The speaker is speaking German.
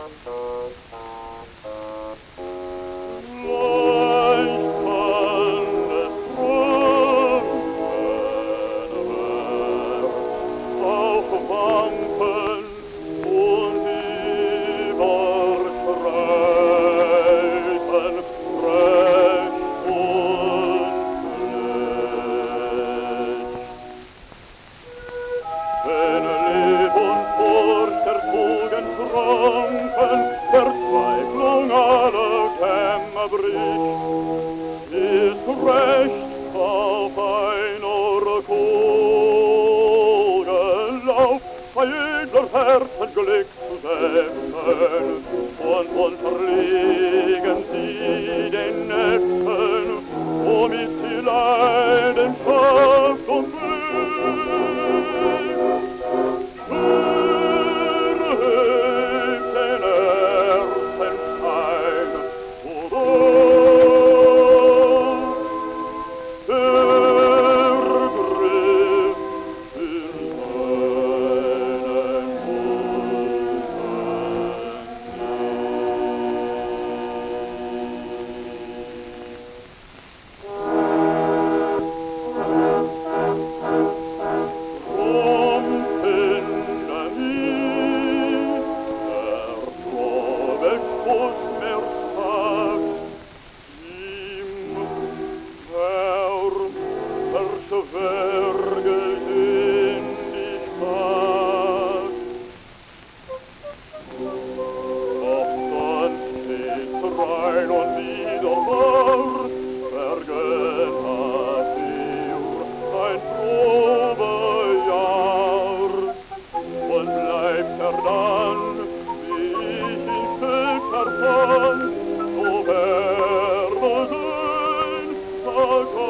Verzweiflung alle Kämme bricht, ist Recht auf einer Kugellauf, bei jedem Herzen Glück zu setzen, und unterliegen sie den Nächten, womit sie Leidenschaft und Glück. Rein und wieder wahr, vergönnt dir ein Probejahr. Und bleibt dann, wie ich in Stück erfand, so werden ein Tag